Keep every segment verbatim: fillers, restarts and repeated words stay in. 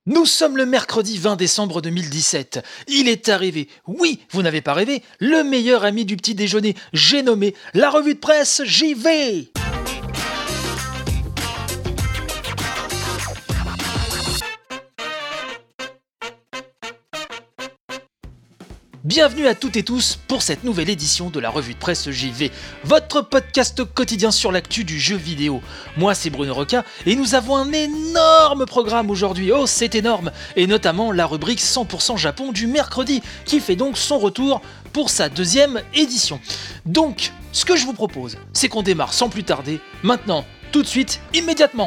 Nous sommes le mercredi vingt décembre deux mille dix-sept. Il est arrivé, oui, vous n'avez pas rêvé, le meilleur ami du petit déjeuner, j'ai nommé la revue de presse, j'y vais. Bienvenue à toutes et tous pour cette nouvelle édition de la revue de presse J V, votre podcast quotidien sur l'actu du jeu vidéo. Moi c'est Bruno Roca et nous avons un énorme programme aujourd'hui, oh c'est énorme, et notamment la rubrique cent pour cent Japon du mercredi qui fait donc son retour pour sa deuxième édition. Donc ce que je vous propose, c'est qu'on démarre sans plus tarder, maintenant, tout de suite, immédiatement.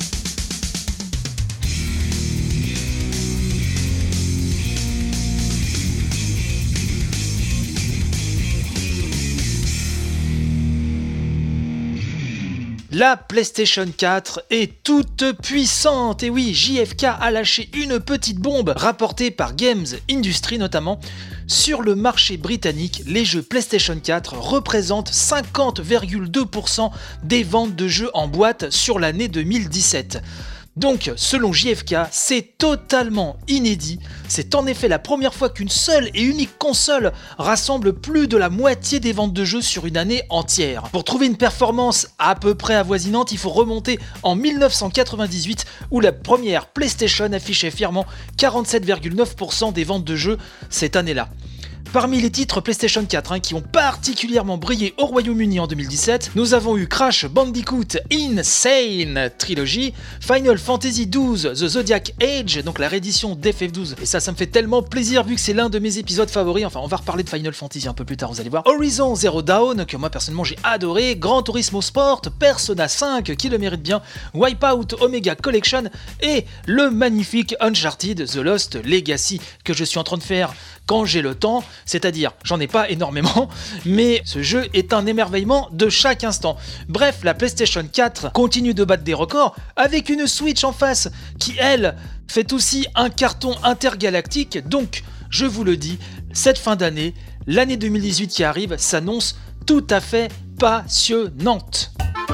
La PlayStation quatre est toute puissante, et oui, J F K a lâché une petite bombe, rapportée par Games Industry notamment. Sur le marché britannique, les jeux PlayStation quatre représentent cinquante virgule deux pour cent des ventes de jeux en boîte sur l'année deux mille dix-sept. Donc, selon J F K, c'est totalement inédit. C'est en effet la première fois qu'une seule et unique console rassemble plus de la moitié des ventes de jeux sur une année entière. Pour trouver une performance à peu près avoisinante, il faut remonter en dix-neuf cent quatre-vingt-dix-huit où la première PlayStation affichait fièrement quarante-sept virgule neuf pour cent des ventes de jeux cette année-là. Parmi les titres PlayStation quatre hein, qui ont particulièrement brillé au Royaume-Uni en deux mille dix-sept, nous avons eu Crash Bandicoot Insane Trilogy, Final Fantasy douze The Zodiac Age, donc la réédition d'F F douze, et ça, ça me fait tellement plaisir vu que c'est l'un de mes épisodes favoris, enfin on va reparler de Final Fantasy un peu plus tard, vous allez voir, Horizon Zero Dawn, que moi personnellement j'ai adoré, Gran Turismo Sport, Persona cinq, qui le mérite bien, Wipeout Omega Collection, et le magnifique Uncharted The Lost Legacy, que je suis en train de faire quand j'ai le temps, c'est-à-dire j'en ai pas énormément, mais ce jeu est un émerveillement de chaque instant. Bref, la PlayStation quatre continue de battre des records avec une Switch en face qui, elle, fait aussi un carton intergalactique. Donc, je vous le dis, cette fin d'année, l'année deux mille dix-huit qui arrive s'annonce tout à fait passionnante.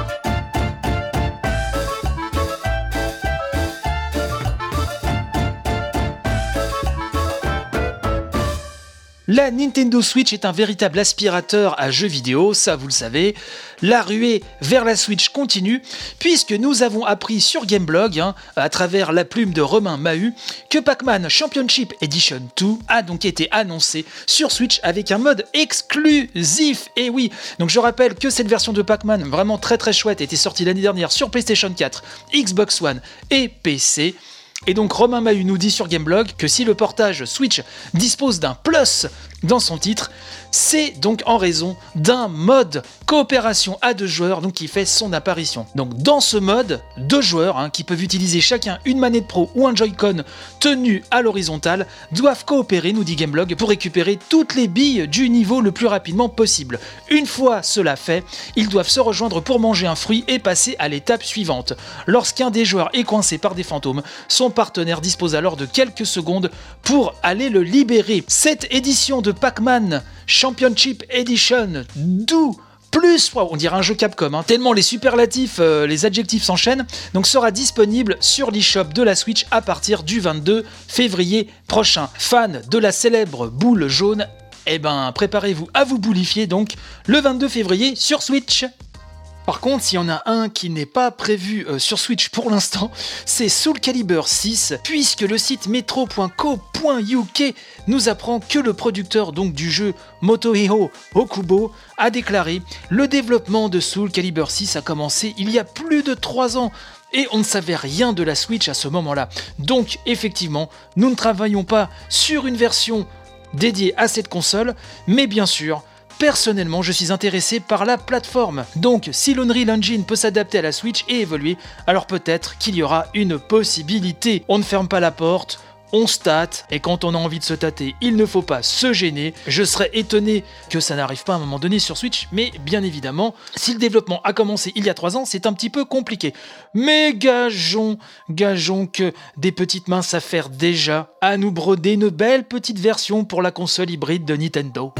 La Nintendo Switch est un véritable aspirateur à jeux vidéo, ça vous le savez. La ruée vers la Switch continue, puisque nous avons appris sur Gameblog, hein, à travers la plume de Romain Mahut, que Pac-Man Championship Edition deux a donc été annoncé sur Switch avec un mode exclusif. Et oui, donc je rappelle que cette version de Pac-Man, vraiment très très chouette, était sortie l'année dernière sur PlayStation quatre, Xbox One et P C. Et donc Romain Mahut nous dit sur Gameblog que si le portage Switch dispose d'un plus dans son titre, c'est donc en raison d'un mode coopération à deux joueurs donc qui fait son apparition. Donc dans ce mode, deux joueurs hein, qui peuvent utiliser chacun une manette pro ou un Joy-Con tenu à l'horizontale doivent coopérer, nous dit Gameblog, pour récupérer toutes les billes du niveau le plus rapidement possible. Une fois cela fait, ils doivent se rejoindre pour manger un fruit et passer à l'étape suivante. Lorsqu'un des joueurs est coincé par des fantômes, son partenaire dispose alors de quelques secondes pour aller le libérer. Cette édition de Pac-Man Championship Edition deux plus, wow, on dirait un jeu Capcom, hein, tellement les superlatifs, euh, les adjectifs s'enchaînent, donc sera disponible sur l'eShop de la Switch à partir du vingt-deux février prochain. Fans de la célèbre boule jaune, eh ben préparez-vous à vous boulifier donc le vingt-deux février sur Switch. Par contre, s'il y en a un qui n'est pas prévu euh, sur Switch pour l'instant, c'est Soul Calibur six, puisque le site metro point co point u k nous apprend que le producteur donc du jeu Motohiro Okubo a déclaré « Le développement de Soul Calibur six a commencé il y a plus de trois ans ». Et on ne savait rien de la Switch à ce moment-là. Donc effectivement, nous ne travaillons pas sur une version dédiée à cette console, mais bien sûr, personnellement, je suis intéressé par la plateforme. Donc, si l'Unreal Engine peut s'adapter à la Switch et évoluer, alors peut-être qu'il y aura une possibilité. On ne ferme pas la porte, on se tâte, et quand on a envie de se tâter, il ne faut pas se gêner. Je serais étonné que ça n'arrive pas à un moment donné sur Switch, mais bien évidemment, si le développement a commencé il y a trois ans, c'est un petit peu compliqué. Mais gageons, gageons que des petites mains savent faire déjà à nous broder une belle petite version pour la console hybride de Nintendo.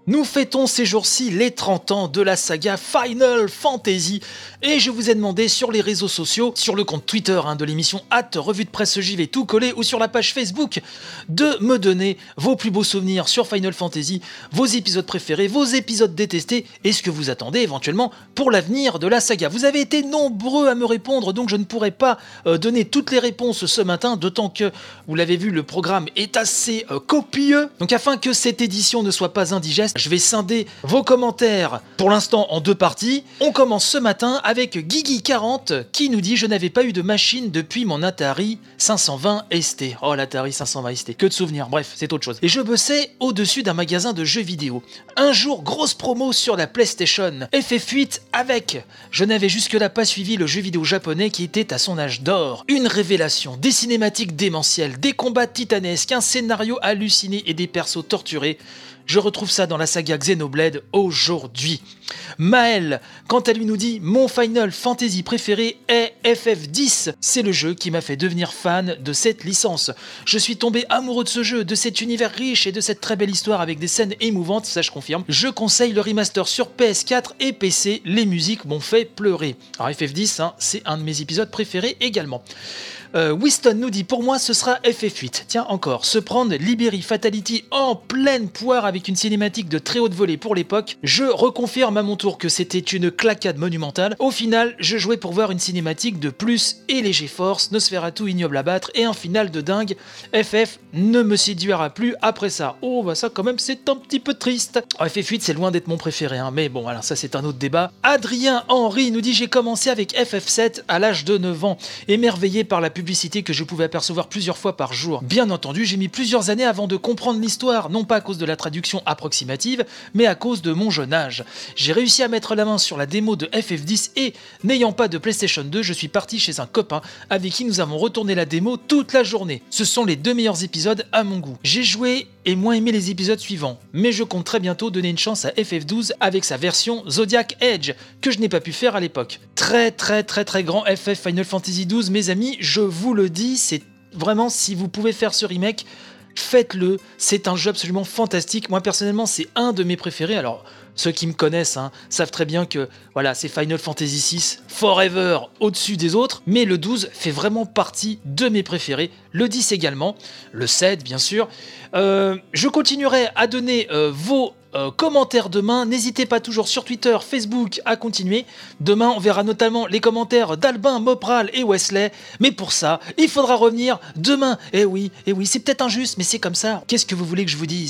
Nous fêtons ces jours-ci les trente ans de la saga Final Fantasy et je vous ai demandé sur les réseaux sociaux, sur le compte Twitter hein, de l'émission arobase revue de presse J V tout collé ou sur la page Facebook de me donner vos plus beaux souvenirs sur Final Fantasy, vos épisodes préférés, vos épisodes détestés et ce que vous attendez éventuellement pour l'avenir de la saga. Vous avez été nombreux à me répondre donc je ne pourrai pas euh, donner toutes les réponses ce matin, d'autant que, vous l'avez vu, le programme est assez euh, copieux. Donc afin que cette édition ne soit pas indigeste, je vais scinder vos commentaires pour l'instant en deux parties. On commence ce matin avec Guigui quarante qui nous dit « Je n'avais pas eu de machine depuis mon Atari cinq cent vingt S T ». Oh, l'Atari cinq cent vingt S T, que de souvenirs, bref, c'est autre chose. Et je bossais au-dessus d'un magasin de jeux vidéo. Un jour, grosse promo sur la PlayStation. F F huit avec. Je n'avais jusque-là pas suivi le jeu vidéo japonais qui était à son âge d'or. Une révélation, des cinématiques démentielles, des combats titanesques, un scénario halluciné et des persos torturés. Je retrouve ça dans la saga Xenoblade aujourd'hui. Maël, quant à lui, nous dit « Mon Final Fantasy préféré est F F dix. C'est le jeu qui m'a fait devenir fan de cette licence. Je suis tombé amoureux de ce jeu, de cet univers riche et de cette très belle histoire avec des scènes émouvantes, ça je confirme. Je conseille le remaster sur P S quatre et P C. Les musiques m'ont fait pleurer. » Alors F F dix, hein, c'est un de mes épisodes préférés également. Euh, Winston nous dit « Pour moi, ce sera F F huit. Tiens, encore, se prendre Liberi Fatality en pleine poire avec une cinématique de très haute volée pour l'époque. Je reconfirme à mon tour que c'était une claquade monumentale. Au final, je jouais pour voir une cinématique de plus et les GeForce, Nosferatu ignoble à battre et un final de dingue. F F ne me séduira plus après ça. » Oh, bah ça quand même, c'est un petit peu triste. Oh, F F huit, c'est loin d'être mon préféré, hein, mais bon, voilà, ça c'est un autre débat. Adrien Henry nous dit « J'ai commencé avec F F sept à l'âge de neuf ans, émerveillé par la publicité que je pouvais apercevoir plusieurs fois par jour. Bien entendu, j'ai mis plusieurs années avant de comprendre l'histoire, non pas à cause de la traduction approximative, mais à cause de mon jeune âge. J'ai réussi à mettre la main sur la démo de F F dix et, n'ayant pas de PlayStation deux, je suis parti chez un copain avec qui nous avons retourné la démo toute la journée. Ce sont les deux meilleurs épisodes à mon goût. J'ai joué et moins aimé les épisodes suivants, mais je compte très bientôt donner une chance à F F douze avec sa version Zodiac Edge, que je n'ai pas pu faire à l'époque. Très très très très grand F F Final Fantasy douze, mes amis, je vous le dis, c'est vraiment, si vous pouvez faire ce remake, faites-le, c'est un jeu absolument fantastique. Moi personnellement, c'est un de mes préférés. Alors, ceux qui me connaissent hein, savent très bien que voilà, c'est Final Fantasy six forever au-dessus des autres, mais le douze fait vraiment partie de mes préférés, le dix également, le sept bien sûr. Euh, je continuerai à donner euh, vos Euh, commentaires demain, n'hésitez pas toujours sur Twitter, Facebook à continuer. Demain on verra notamment les commentaires d'Albin, Mopral et Wesley, mais pour ça il faudra revenir demain. Eh oui, eh oui, c'est peut-être injuste mais c'est comme ça. Qu'est-ce que vous voulez que je vous dise ?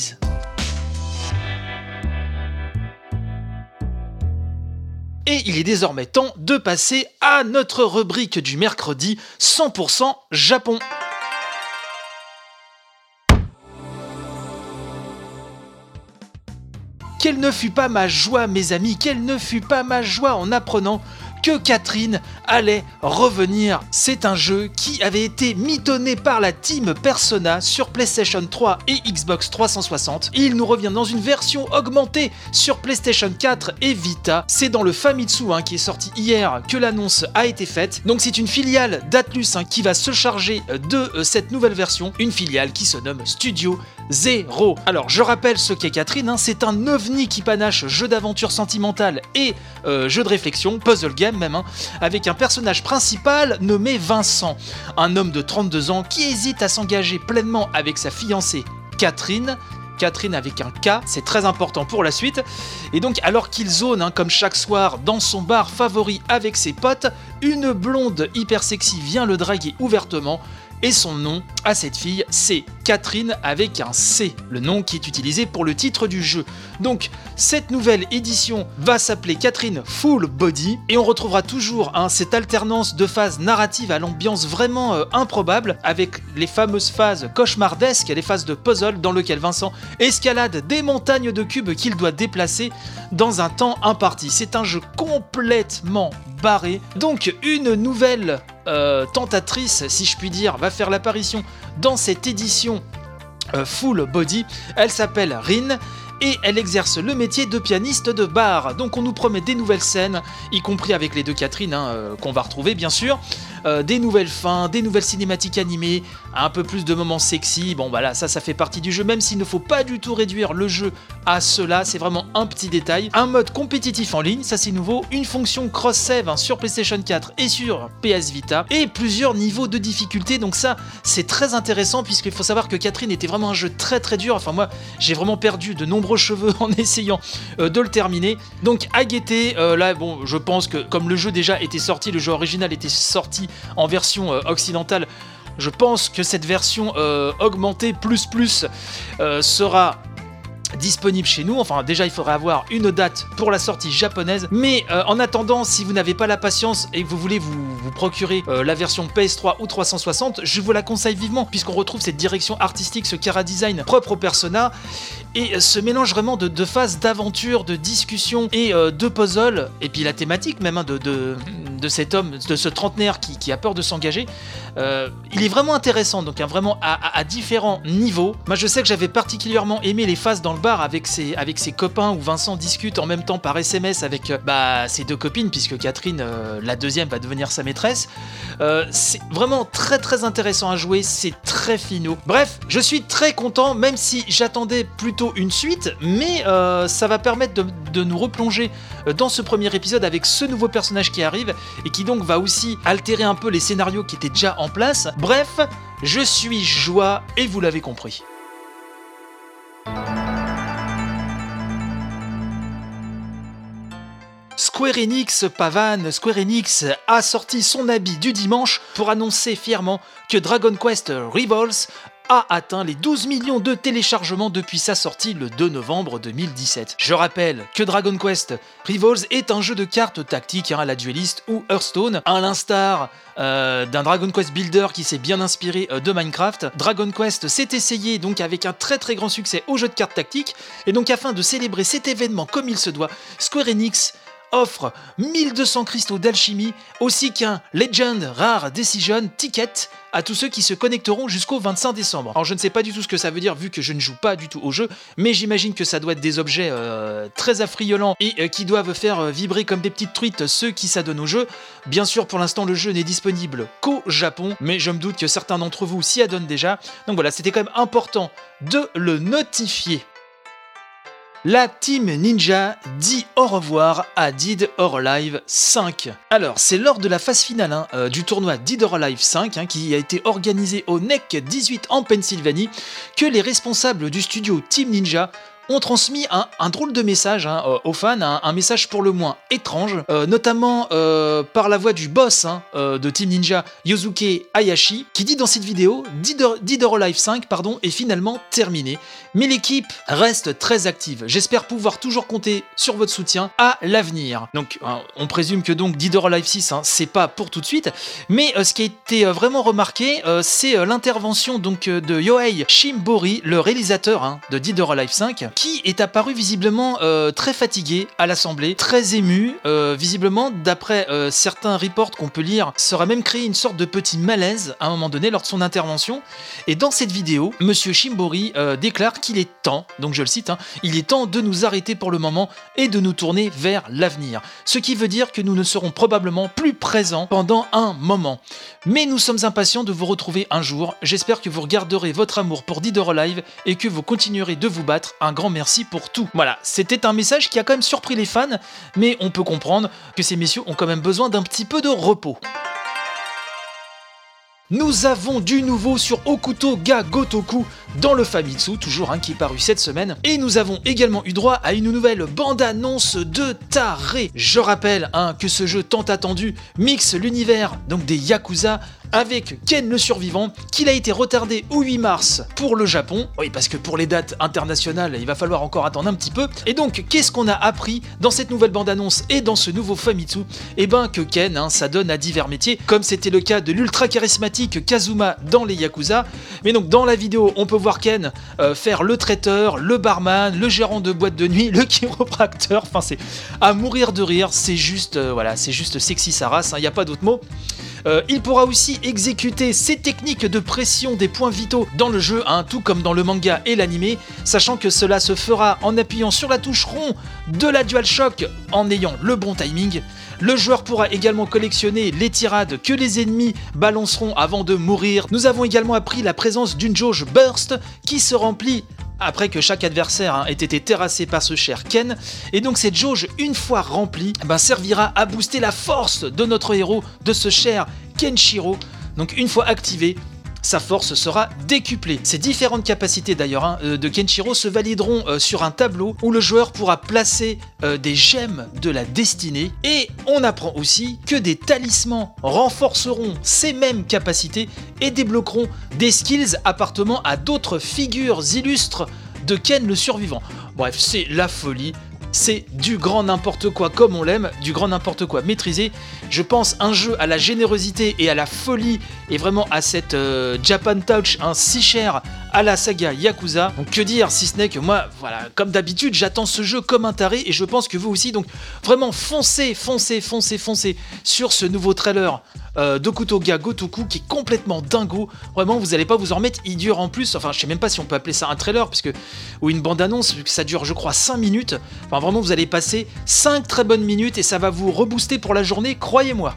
Et il est désormais temps de passer à notre rubrique du mercredi cent pour cent Japon. Quelle ne fut pas ma joie, mes amis, quelle ne fut pas ma joie en apprenant que Catherine allait revenir. C'est un jeu qui avait été mitonné par la team Persona sur PlayStation trois et Xbox trois cent soixante. Et il nous revient dans une version augmentée sur PlayStation quatre et Vita. C'est dans le Famitsu hein, qui est sorti hier que l'annonce a été faite. Donc c'est une filiale d'Atlus hein, qui va se charger de euh, cette nouvelle version. Une filiale qui se nomme Studio Zero. Alors je rappelle ce qu'est Catherine, hein, c'est un ovni qui panache jeu d'aventure sentimentale et euh, jeu de réflexion, puzzle game même, hein, avec un personnage principal nommé Vincent, un homme de trente-deux ans qui hésite à s'engager pleinement avec sa fiancée Catherine, Catherine avec un K, c'est très important pour la suite. Et donc alors qu'il zone hein, comme chaque soir dans son bar favori avec ses potes, une blonde hyper sexy vient le draguer ouvertement. Et son nom à cette fille, c'est Catherine avec un C, le nom qui est utilisé pour le titre du jeu. Donc cette nouvelle édition va s'appeler Catherine Full Body et on retrouvera toujours hein, cette alternance de phases narratives à l'ambiance vraiment euh, improbable avec les fameuses phases cauchemardesques, les phases de puzzle dans lesquelles Vincent escalade des montagnes de cubes qu'il doit déplacer dans un temps imparti. C'est un jeu complètement barré. Donc une nouvelle euh, tentatrice, si je puis dire, va faire l'apparition dans cette édition euh, Full Body. Elle s'appelle Rin et elle exerce le métier de pianiste de bar. Donc on nous promet des nouvelles scènes, y compris avec les deux Catherine, hein, euh, qu'on va retrouver bien sûr, euh, des nouvelles fins, des nouvelles cinématiques animées, un peu plus de moments sexy. Bon bah là, ça, ça fait partie du jeu, même s'il ne faut pas du tout réduire le jeu à cela, c'est vraiment un petit détail. Un mode compétitif en ligne, ça c'est nouveau, une fonction cross-save hein, sur PlayStation quatre et sur P S Vita, et plusieurs niveaux de difficulté, donc ça c'est très intéressant puisqu'il faut savoir que Catherine était vraiment un jeu très très dur, enfin moi j'ai vraiment perdu de nombreux cheveux en essayant euh, de le terminer, donc à guetter, euh, là bon je pense que comme le jeu déjà était sorti, le jeu original était sorti en version euh, occidentale, je pense que cette version euh, augmentée plus plus euh, sera disponible chez nous. Enfin déjà il faudrait avoir une date pour la sortie japonaise, mais euh, en attendant, si vous n'avez pas la patience et que vous voulez vous, vous procurer euh, la version P S trois ou trois cent soixante, je vous la conseille vivement puisqu'on retrouve cette direction artistique, ce chara design propre au Persona et euh, ce mélange vraiment de, de phases d'aventure, de discussion et euh, de puzzle, et puis la thématique même hein, de, de, de cet homme, de ce trentenaire qui, qui a peur de s'engager, euh, il est vraiment intéressant, donc hein, vraiment à, à, à différents niveaux. Moi je sais que j'avais particulièrement aimé les phases dans le bar avec ses, avec ses copains où Vincent discute en même temps par S M S avec euh, bah, ses deux copines puisque Catherine, euh, la deuxième, va devenir sa maîtresse. Euh, c'est vraiment très très intéressant à jouer, c'est très finaux. Bref, je suis très content même si j'attendais plutôt une suite, mais euh, ça va permettre de, de nous replonger dans ce premier épisode avec ce nouveau personnage qui arrive et qui donc va aussi altérer un peu les scénarios qui étaient déjà en place. Bref, je suis joie et vous l'avez compris. Square Enix pavane, Square Enix a sorti son habit du dimanche pour annoncer fièrement que Dragon Quest Rivals a atteint les douze millions de téléchargements depuis sa sortie le deux novembre deux mille dix-sept. Je rappelle que Dragon Quest Rivals est un jeu de cartes tactique hein, à la Duelist ou Hearthstone, à l'instar euh, d'un Dragon Quest Builder qui s'est bien inspiré euh, de Minecraft. Dragon Quest s'est essayé donc avec un très très grand succès au jeu de cartes tactiques, et donc afin de célébrer cet événement comme il se doit, Square Enix offre mille deux cents cristaux d'alchimie ainsi qu'un Legend Rare Decision Ticket à tous ceux qui se connecteront jusqu'au vingt-cinq décembre. Alors je ne sais pas du tout ce que ça veut dire vu que je ne joue pas du tout au jeu, mais j'imagine que ça doit être des objets euh, très affriolants et euh, qui doivent faire euh, vibrer comme des petites truites ceux qui s'adonnent au jeu. Bien sûr pour l'instant le jeu n'est disponible qu'au Japon, mais je me doute que certains d'entre vous s'y adonnent déjà. Donc voilà, c'était quand même important de le notifier. La Team Ninja dit au revoir à Dead or Alive cinq. Alors, c'est lors de la phase finale hein, euh, du tournoi Dead or Alive cinq, hein, qui a été organisé au N E C dix-huit en Pennsylvanie, que les responsables du studio Team Ninja ont transmis un, un drôle de message hein, aux fans, un, un message pour le moins étrange, euh, notamment euh, par la voix du boss hein, euh, de Team Ninja, Yosuke Hayashi, qui dit dans cette vidéo « Dead or Alive cinq pardon, est finalement terminé, mais l'équipe reste très active. J'espère pouvoir toujours compter sur votre soutien à l'avenir. » Donc hein, on présume que donc Dead or Alive six, hein, c'est pas pour tout de suite, mais euh, ce qui a été euh, vraiment remarqué, euh, c'est euh, l'intervention donc euh, de Yohei Shimbori, le réalisateur hein, de Dead or Alive cinq, qui est apparu visiblement euh, très fatigué à l'Assemblée, très ému, euh, visiblement d'après euh, certains reports qu'on peut lire, ça aurait même créé une sorte de petit malaise à un moment donné lors de son intervention, et dans cette vidéo, Monsieur Shimbori euh, déclare qu'il est temps, donc je le cite, hein, il est temps de nous arrêter pour le moment et de nous tourner vers l'avenir, ce qui veut dire que nous ne serons probablement plus présents pendant un moment. Mais nous sommes impatients de vous retrouver un jour, j'espère que vous regarderez votre amour pour Dead or Alive et que vous continuerez de vous battre, un grand merci pour tout. Voilà, c'était un message qui a quand même surpris les fans, mais on peut comprendre que ces messieurs ont quand même besoin d'un petit peu de repos. Nous avons du nouveau sur Hokuto ga Gotoku dans le Famitsu, toujours un hein, qui est paru cette semaine, et nous avons également eu droit à une nouvelle bande-annonce de taré. Je rappelle hein, que ce jeu tant attendu mixe l'univers donc des Yakuza avec Ken le Survivant, qu'il a été retardé au huit mars pour le Japon. Oui, parce que pour les dates internationales, il va falloir encore attendre un petit peu. Et donc, qu'est-ce qu'on a appris dans cette nouvelle bande-annonce et dans ce nouveau Famitsu? Eh ben, que Ken, hein, ça donne à divers métiers, comme c'était le cas de l'ultra charismatique Kazuma dans les Yakuza. Mais donc, dans la vidéo, on peut revoir Ken euh, faire le traiteur, le barman, le gérant de boîte de nuit, le chiropracteur, enfin c'est à mourir de rire, c'est juste, euh, voilà, c'est juste sexy sa race, il n'y a pas d'autre mot. Euh, il pourra aussi exécuter ses techniques de pression des points vitaux dans le jeu, hein, tout comme dans le manga et l'animé, sachant que cela se fera en appuyant sur la touche rond de la DualShock en ayant le bon timing. Le joueur pourra également collectionner les tirades que les ennemis balanceront avant de mourir. Nous avons également appris la présence d'une jauge burst qui se remplit après que chaque adversaire hein, ait été terrassé par ce cher Ken. Et donc cette jauge, une fois remplie, ben, servira à booster la force de notre héros, de ce cher Kenshiro. Donc une fois activée, sa force sera décuplée. Ces différentes capacités d'ailleurs hein, de Kenshiro se valideront euh, sur un tableau où le joueur pourra placer euh, des gemmes de la destinée, et on apprend aussi que des talismans renforceront ces mêmes capacités et débloqueront des skills appartenant à d'autres figures illustres de Ken le survivant. Bref, c'est la folie. C'est du grand n'importe quoi comme on l'aime, du grand n'importe quoi maîtrisé. Je pense un jeu à la générosité et à la folie, et vraiment à cette euh, Japan Touch hein, si cher à la saga Yakuza. Donc que dire si ce n'est que moi, voilà, comme d'habitude, j'attends ce jeu comme un taré, et je pense que vous aussi. Donc vraiment foncez, foncez, foncez, foncez sur ce nouveau trailer euh, d'Okutoga Gotoku qui est complètement dingo. Vraiment, vous n'allez pas vous en remettre. Il dure en plus, enfin je sais même pas si on peut appeler ça un trailer, parce que, ou une bande-annonce, vu que ça dure je crois cinq minutes. Enfin vraiment, vous allez passer cinq très bonnes minutes et ça va vous rebooster pour la journée, croyez-moi.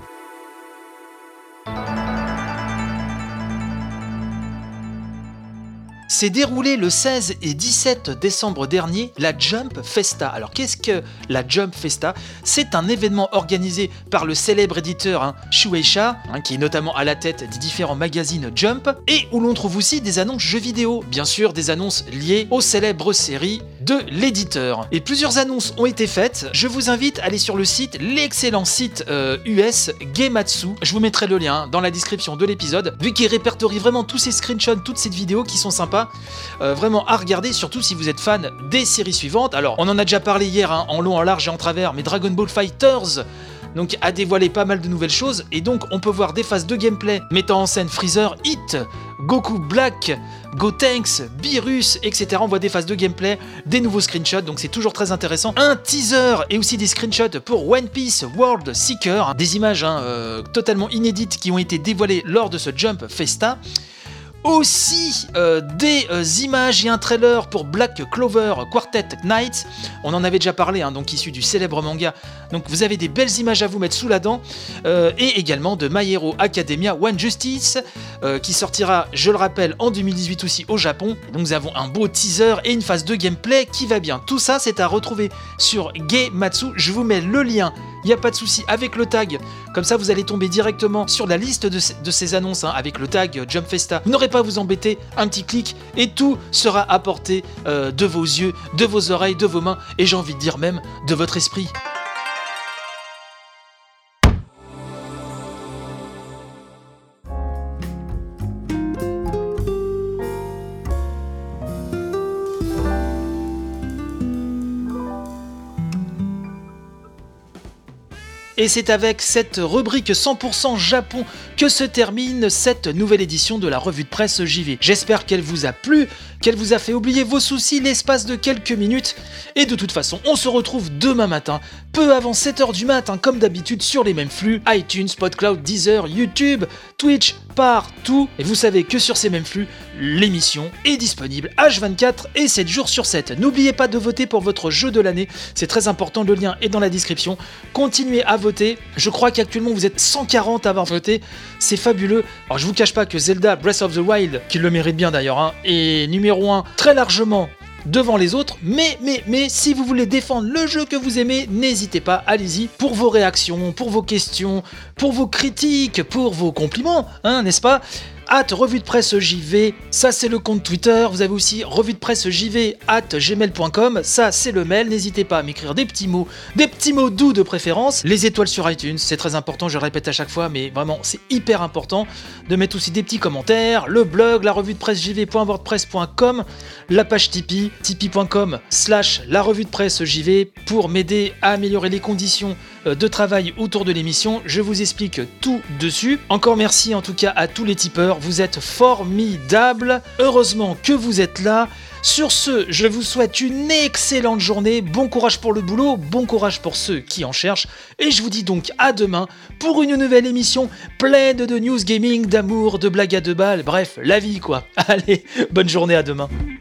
S'est déroulé le seize et dix-sept décembre dernier la Jump Festa. Alors qu'est-ce que la Jump Festa? C'est un événement organisé par le célèbre éditeur hein, Shueisha, hein, qui est notamment à la tête des différents magazines Jump, et où l'on trouve aussi des annonces jeux vidéo, bien sûr des annonces liées aux célèbres séries de l'éditeur. Et plusieurs annonces ont été faites. Je vous invite à aller sur le site, l'excellent site euh, U S Gematsu. Je vous mettrai le lien dans la description de l'épisode, vu qu'il répertorie vraiment tous ces screenshots, toutes ces vidéos qui sont sympas. Euh, vraiment à regarder, surtout si vous êtes fan des séries suivantes. Alors on en a déjà parlé hier hein, en long, en large et en travers, mais Dragon Ball Fighters donc a dévoilé pas mal de nouvelles choses, et donc on peut voir des phases de gameplay mettant en scène Freezer, Hit, Goku Black, Gotenks, Beerus, et cetera. On voit des phases de gameplay, des nouveaux screenshots, donc c'est toujours très intéressant. Un teaser et aussi des screenshots pour One Piece World Seeker, des images hein, euh, totalement inédites qui ont été dévoilées lors de ce Jump Festa. Aussi euh, des euh, images et un trailer pour Black Clover Quartet Knights. On en avait déjà parlé, hein, donc issu du célèbre manga. Donc vous avez des belles images à vous mettre sous la dent. Euh, et également de My Hero Academia One Justice, euh, qui sortira, je le rappelle, en deux mille dix-huit aussi au Japon. Donc nous avons un beau teaser et une phase de gameplay qui va bien. Tout ça, c'est à retrouver sur Gematsu. Je vous mets le lien. Il n'y a pas de souci avec le tag, comme ça vous allez tomber directement sur la liste de, ces, de ces annonces hein, avec le tag Jump Festa. Vous n'aurez pas à vous embêter, un petit clic et tout sera à portée euh, de vos yeux, de vos oreilles, de vos mains, et j'ai envie de dire même de votre esprit. Et c'est avec cette rubrique cent pour cent Japon que se termine cette nouvelle édition de la revue de presse J V. J'espère qu'elle vous a plu, qu'elle vous a fait oublier vos soucis l'espace de quelques minutes. Et de toute façon, on se retrouve demain matin, peu avant sept heures du matin, comme d'habitude sur les mêmes flux, iTunes, PodCloud, Deezer, YouTube, Twitch, partout. Et vous savez que sur ces mêmes flux, l'émission est disponible H vingt-quatre et sept jours sur sept. N'oubliez pas de voter pour votre jeu de l'année, c'est très important, le lien est dans la description. Continuez à voter, je crois qu'actuellement vous êtes cent quarante à avoir voté, c'est fabuleux. Alors je vous cache pas que Zelda Breath of the Wild, qui le mérite bien d'ailleurs, hein, est numéro un très largement devant les autres, mais, mais, mais, si vous voulez défendre le jeu que vous aimez, n'hésitez pas, allez-y, pour vos réactions, pour vos questions, pour vos critiques, pour vos compliments, hein, n'est-ce pas ? At revue de presse J V, ça c'est le compte Twitter. Vous avez aussi revue de presse J V at gmail point com, ça c'est le mail. N'hésitez pas à m'écrire des petits mots, des petits mots doux de préférence. Les étoiles sur iTunes, c'est très important, je le répète à chaque fois, mais vraiment c'est hyper important de mettre aussi des petits commentaires. Le blog, la revue de presse J V point wordpress point com, la page Tipeee, tipeee point com slash la revue de presse J V pour m'aider à améliorer les conditions euh, de travail autour de l'émission, je vous explique tout dessus. Encore merci en tout cas à tous les tipeurs, vous êtes formidables. Heureusement que vous êtes là. Sur ce, je vous souhaite une excellente journée, bon courage pour le boulot, bon courage pour ceux qui en cherchent, et je vous dis donc à demain pour une nouvelle émission pleine de news gaming, d'amour, de blagues à deux balles, bref, la vie quoi. Allez, bonne journée, à demain.